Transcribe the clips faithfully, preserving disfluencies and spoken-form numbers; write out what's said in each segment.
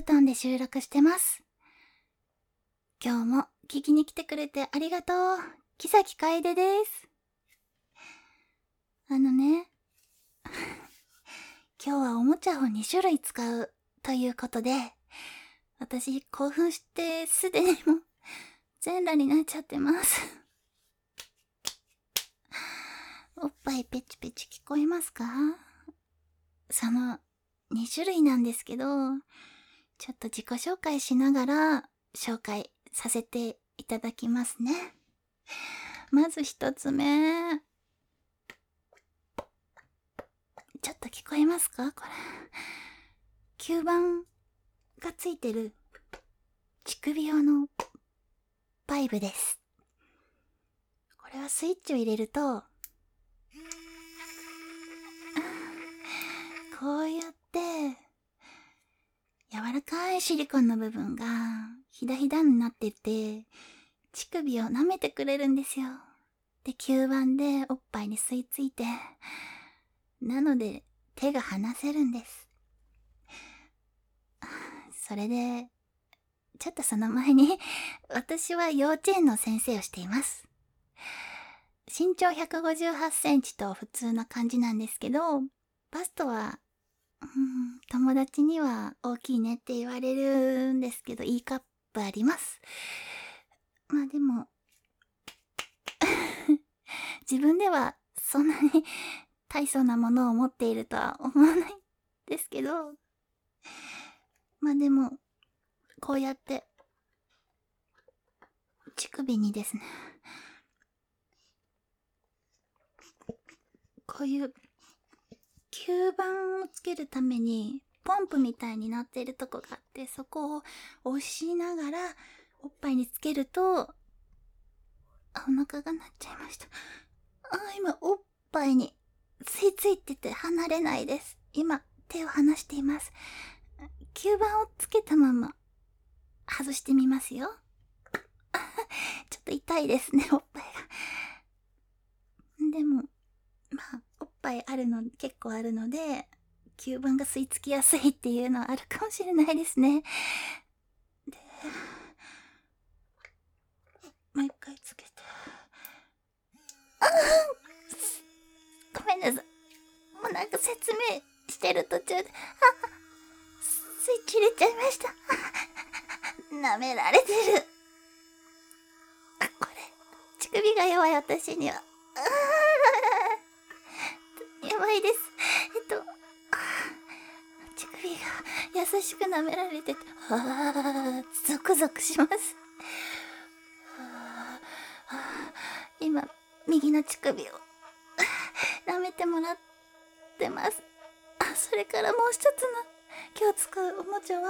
トンで収録してます。今日も聞きに来てくれてありがとう。木崎楓です。あのね、今日はおもちゃをに種類使うということで、私興奮してすでにもう全裸になっちゃってます。おっぱいペチペチ聞こえますか？そのに種類なんですけど、ちょっと自己紹介しながら紹介させていただきますね。まず一つ目。ちょっと聞こえますかこれ。吸盤がついてる乳首用のバイブです。これはスイッチを入れると、こうやって柔らかいシリコンの部分がひだひだになってて、乳首を舐めてくれるんですよ。で、吸盤でおっぱいに吸い付いて、なので手が離せるんです。それで、ちょっとその前に、私は幼稚園の先生をしています。身長ひゃくごじゅうはちセンチと普通な感じなんですけど、バストは、うん、友達には大きいねって言われるんですけど、いいカップあります。まあでも、自分ではそんなに大層なものを持っているとは思わないんですけど、まあでも、こうやって、乳首にですね、こういう吸盤をつけるためにポンプみたいになっているとこがあって、そこを押しながらおっぱいにつけると、あ、お腹が鳴っちゃいました。あ、今おっぱいに吸い付いてて離れないです。今手を離しています。吸盤をつけたまま外してみますよ。ちょっと痛いですね、おっぱいが。でもまあおっぱいあるの結構あるので、吸盤が吸い付きやすいっていうのはあるかもしれないですね。で、もう一回つけて、あごめんなさい。もうなんか説明してる途中で、あ、スイッチ入れちゃいました。舐められてる。あ、これ乳首が弱い私にはやばいです。えっと乳首が優しく舐められてて、あーゾクゾクします。今右の乳首を舐めてもらってます。あ、それからもう一つの今日使うおもちゃは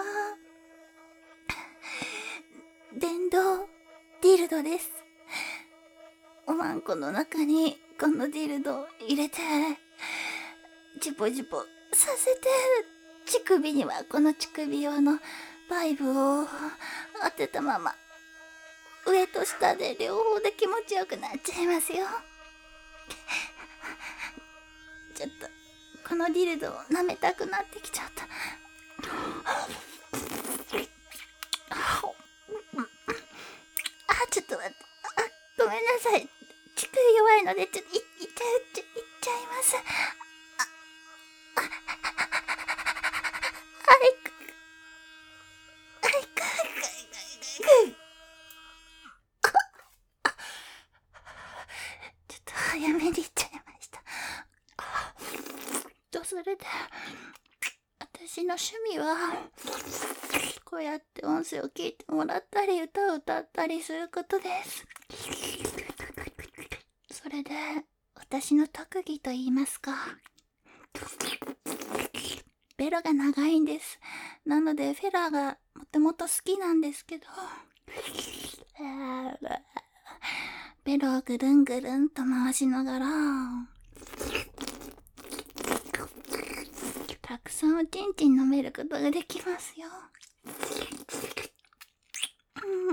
電動ディルドです。おまんこの中にこのディルドを入れてジポジポさせて、乳首にはこの乳首用のバイブを当てたまま上と下で両方で気持ちよくなっちゃいますよ。ちょっとこのディルドを舐めたくなってきちゃった。あ、ちょっと待って、あ、ごめんなさい。乳首弱いのでちょっといいっちゃいっちゃいっちゃいます。あ、あ、あいくあいくあいくあいくちょっと早めにいっちゃいました。とそれで私の趣味はこうやって音声を聞いてもらったり歌を歌ったりすることです。それで私の特技と言いますか、ベロが長いんです。なのでフェラーがもともと好きなんですけど、ベロをぐるんぐるんと回しながらたくさんおちんちん飲めることができますよ。うん、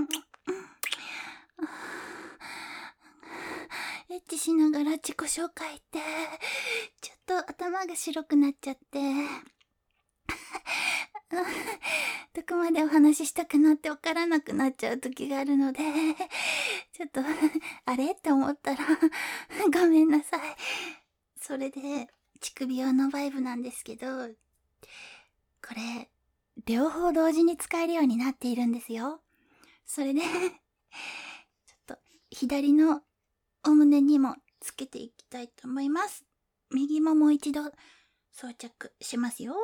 エッチしながら自己紹介ってちょっと頭が白くなっちゃってどこまでお話ししたくなってわからなくなっちゃう時があるので、ちょっと、あれって思ったら、ごめんなさい。それで、乳首用のバイブなんですけど、これ、両方同時に使えるようになっているんですよ。それで、ちょっと、左のお胸にもつけていきたいと思います。右ももう一度装着しますよ。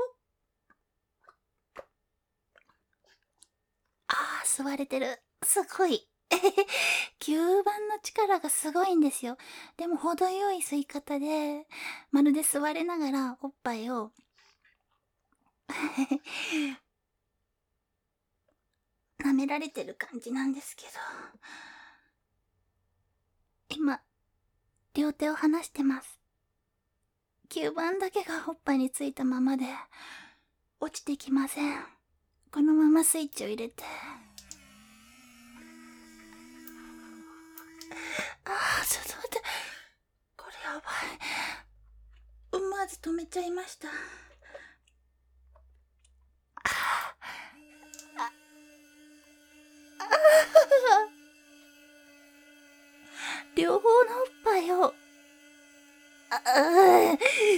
ああ、吸われてる。すごい。吸盤の力がすごいんですよ。でも程よい吸い方で、まるで吸われながらおっぱいを舐められてる感じなんですけど。今、両手を離してます。吸盤だけがおっぱいについたままで、落ちてきません。このままスイッチを入れて。ああ、ちょっと待って。これやばい。思わず止めちゃいました。ああ両方のおっぱいを、ああ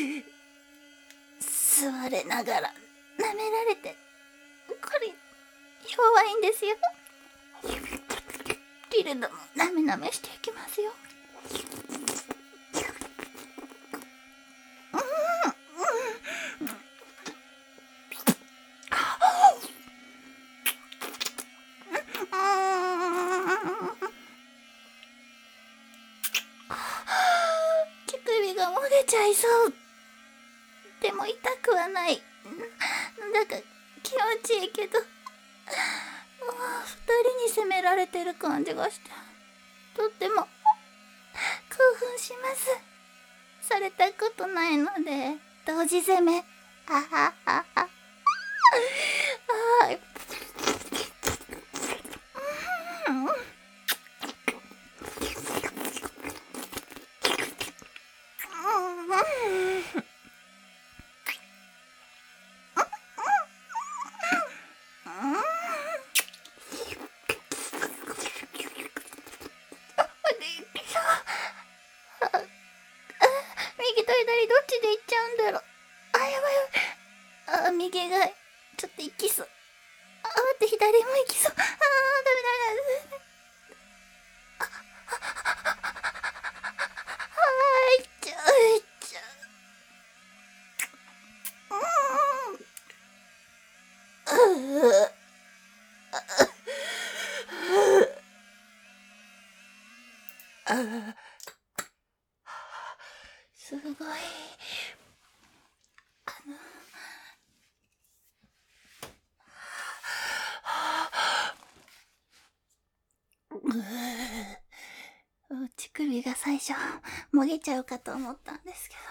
吸われながら舐められて、これ弱いんですよ。ティルドもなめなめしていきますよ。乳首がもげちゃいそう。でも痛くはない。なんだか気持ちいいけど、二人に責められてる感じがして、とっても興奮します。されたことないので、同時攻め。あははは。はい。右と左どっちで行っちゃうんだろう。あ、やばいやばい。あ、右がちょっと行きそう。あ、待って、左も行きそう。あー、ダメダメダメ。はい、ちょいちょ。うん。うー。あ、すごい。あの、うー、乳首が最初もげちゃうかと思ったんですけど、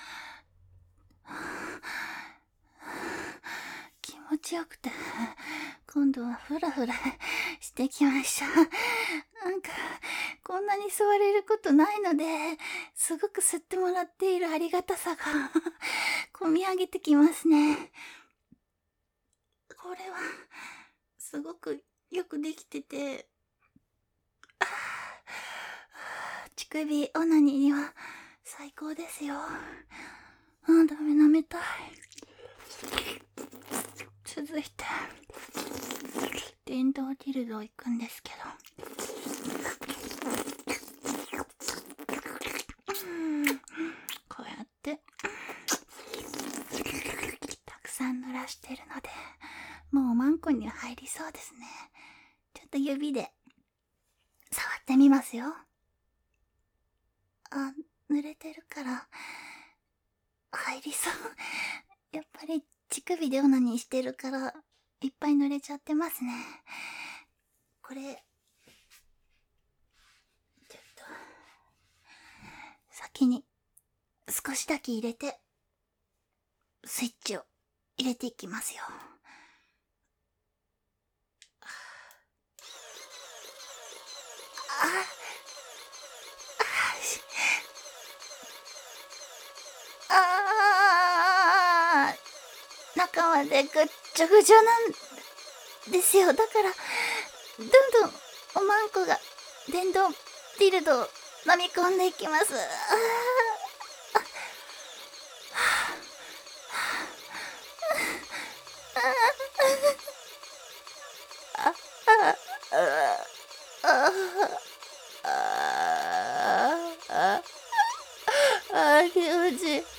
気持ちよくて、今度はフラフラしてきました。なんか、こんなに吸われることないので、すごく吸ってもらっているありがたさが込み上げてきますね。これは、すごくよくできてて、乳首オナニーには最高ですよ。あ、ダメ舐めたい。続いて、電動ディルド行くんですけど。こうやって、たくさん濡らしてるので、もうマンコには入りそうですね。ちょっと指で触ってみますよ。あ、濡れてるから入りそう。やっぱり乳首でオナニーしてるからいっぱい濡れちゃってますね。これちょっと先に少しだけ入れてスイッチを入れていきますよ。あああ中までぐっちょぐちょなんですよ。だからどんどんおまんこが電動ディルドを飲み込んでいきます。あー気持ちいい。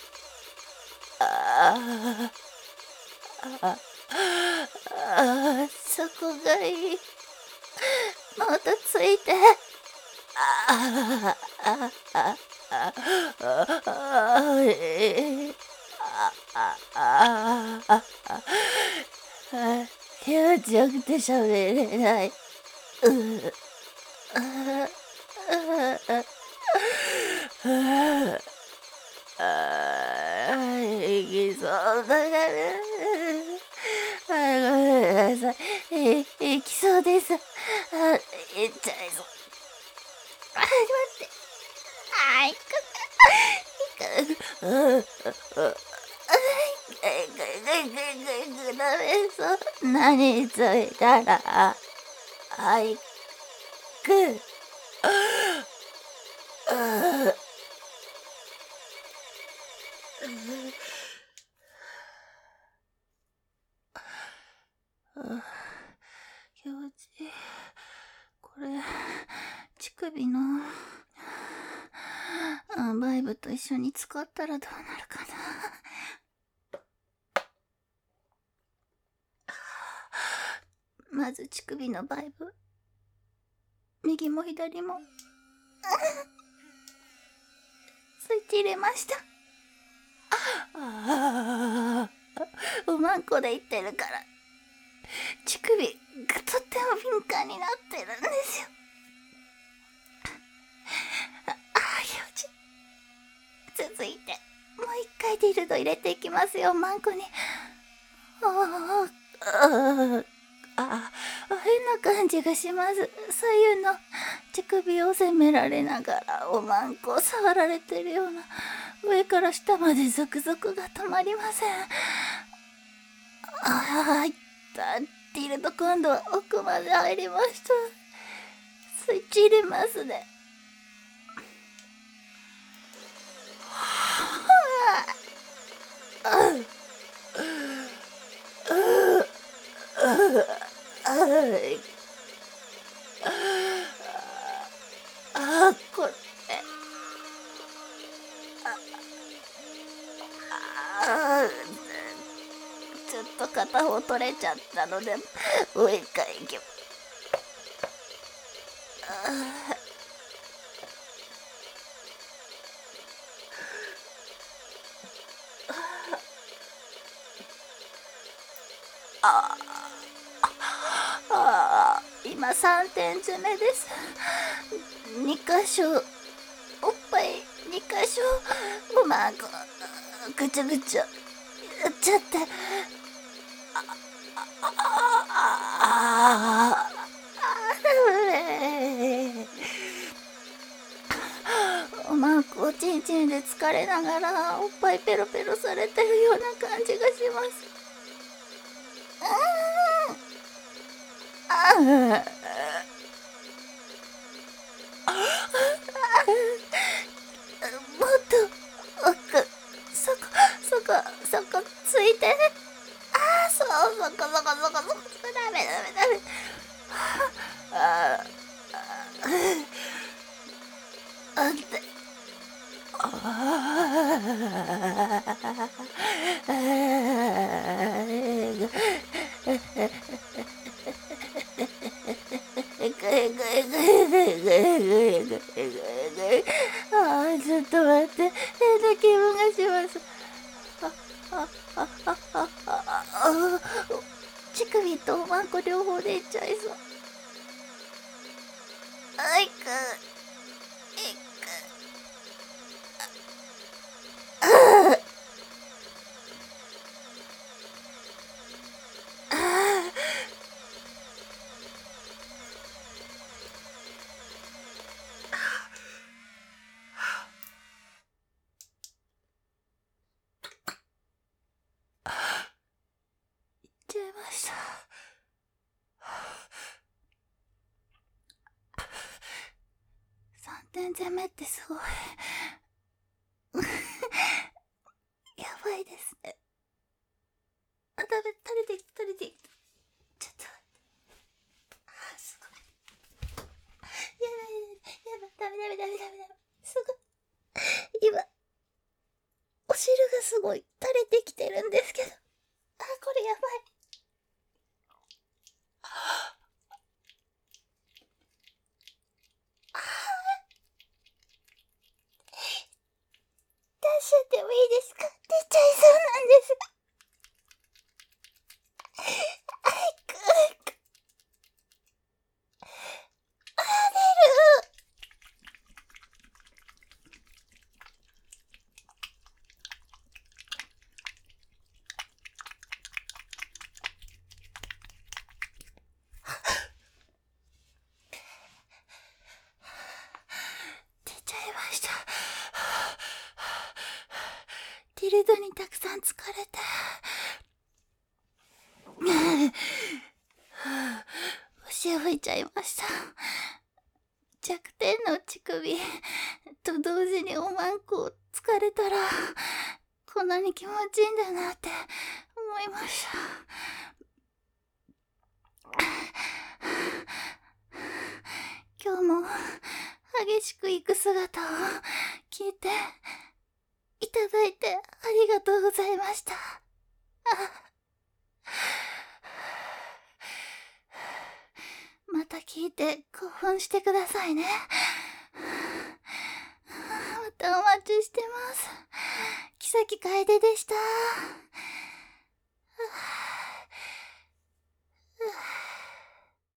あああ、そこがいい。もっとついて。ああああああえあああああ気持ちよくて喋れない。うあああああいきそうだから。あ、ごめんなさい。い、いきそうです。あ、いっちゃいそう。あ、待って。あ、いく。いく。うん。あ、あ、ぐぐぐぐぐダメそう。何ついたら、あ、いく。あ、気持ちいい。これ、乳首の、あ、バイブと一緒に使ったらどうなるかな。まず乳首のバイブ。右も左も。スイッチ入れました。ああ、おまんこで言ってるから。乳首がとっても敏感になってるんですよ。ああ、気持ちいい。続いて、もう一回ディルド入れていきますよ、おまんこに。ああ、ああ、変な感じがします。左右の乳首を責められながらおまんこを触られてるような、上から下までゾクゾクが止まりません。ああ、いった。ディルド今度は奥まで入りました。スイッチ入れますね。あ、これ。あ、ちょっと片方取れちゃったので、もう一回いきます。ああ、今さんてん詰めです。に箇所、おっぱいに箇所、おまんこ、ぐちゃぐちゃ、やっちゃって。ああ、おまんこをちんちんで疲れながらおっぱいペロペロされてるような感じがします。ああ、もっと奥、そこそこそこついて。ああ、そう、そこそこそこそこ、ダメダメダメ。ああ、あって。ああ、ちょっと待って、変な気分がします。ああああああ、乳首とおまんこ両方でいっちゃいそう。あいく、いく。 ちゃいました。さんてん攻めってすごい。やばいですね。あ、食べ、垂れてきた、垂れてきた。ちょっと待って。あ、すごい。やばい、やばい、ダメダメダメダメダメ。すごい。今、お汁がすごい垂れてきてるんですけど。あ、これやばい。出しちゃってもいいですか？出ちゃいそうなんです。早く。あ、出る。出ちゃいました。ティルドにたくさん疲れて。腰を吹いちゃいました。弱点の乳首と同時におまんこ疲れたらこんなに気持ちいいんだなって思いました。今日も激しく行く姿を聞いていただいてありがとうございました。また聞いて興奮してくださいね。またお待ちしてます。木崎楓でした。